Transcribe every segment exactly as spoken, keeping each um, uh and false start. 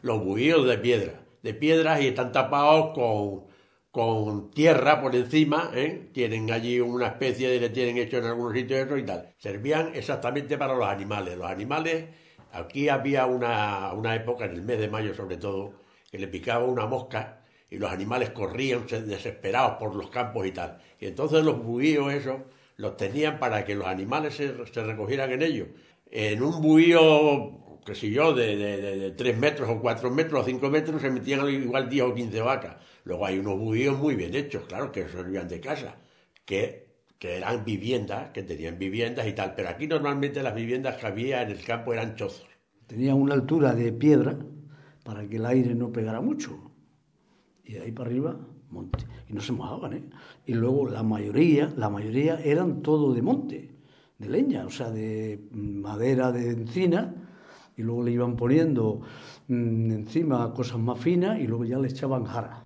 los buhíos de piedra, de piedras y están tapados con, con tierra por encima, ¿eh? Tienen allí una especie de, le tienen hecho en algunos sitios eso y tal. Servían exactamente para los animales. Los animales, aquí había una, una época, en el mes de mayo sobre todo, que le picaba una mosca y los animales corrían desesperados por los campos y tal. Y entonces los buhíos esos los tenían para que los animales se, se recogieran en ellos. En un buhío, qué sé yo, de, de, de, de tres metros o cuatro metros o cinco metros se metían igual diez o quince vacas. Luego hay unos buhíos muy bien hechos, claro, que servían de casa, que, que eran viviendas, que tenían viviendas y tal. Pero aquí normalmente las viviendas que había en el campo eran chozos. Tenía una altura de piedra para que el aire no pegara mucho. Y de ahí para arriba, monte. Y no se mojaban, ¿eh? Y luego la mayoría, la mayoría eran todo de monte, de leña, o sea, de madera de encina, y luego le iban poniendo mmm, encima cosas más finas y luego ya le echaban jara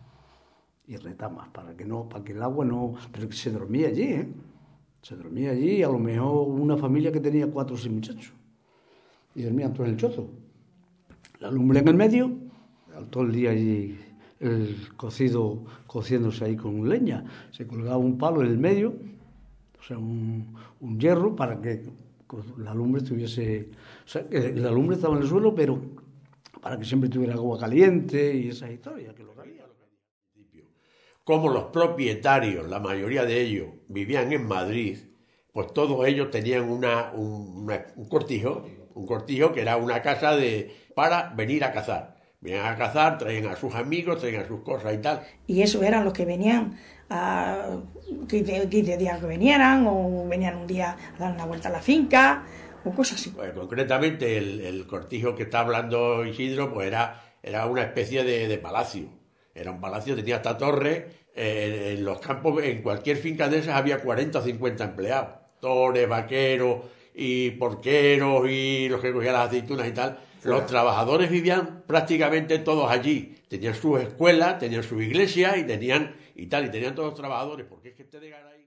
y retamas para que no, para que el agua no, pero que se dormía allí, ¿eh? Se dormía allí, a lo mejor una familia que tenía cuatro o seis muchachos y dormían todos en el chozo. La lumbre en el medio, todo el día allí el cocido cociéndose ahí con leña. Se colgaba un palo en el medio, o sea, un, un hierro para que la lumbre estuviese... O sea, que la lumbre estaba en el suelo, pero para que siempre tuviera agua caliente y esa historia que lo había. Como los propietarios, la mayoría de ellos, vivían en Madrid, pues todos ellos tenían una, un, una, un cortijo, un cortijo que era una casa de, para venir a cazar. Venían a cazar, traían a sus amigos, traían a sus cosas y tal. Y eso eran los que venían a quince, quince días que vinieran, o venían un día a dar una vuelta a la finca, o cosas así. Pues concretamente el, el cortijo que está hablando Isidro, pues era, era una especie de, de palacio. Era un palacio, tenía hasta torre. Eh, en los campos, en cualquier finca de esas había cuarenta o cincuenta empleados. Tores, vaqueros y porqueros y los que cogían las aceitunas y tal. Los trabajadores vivían prácticamente todos allí. Tenían sus escuelas, tenían su iglesia y tenían y tal, y tenían todos los trabajadores, porque es que te digan ahí.